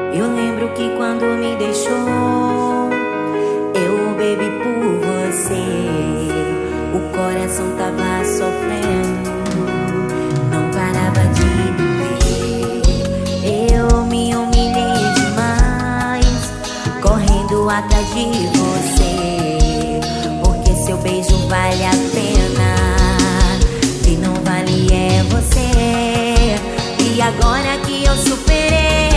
Eu lembro que quando me deixou, eu bebi por você. O coração tava sofrendo, não parava de doer. Eu me humilhei demais, correndo atrás de você, porque seu beijo vale a pena, quem não vale é você. E agora que eu superei,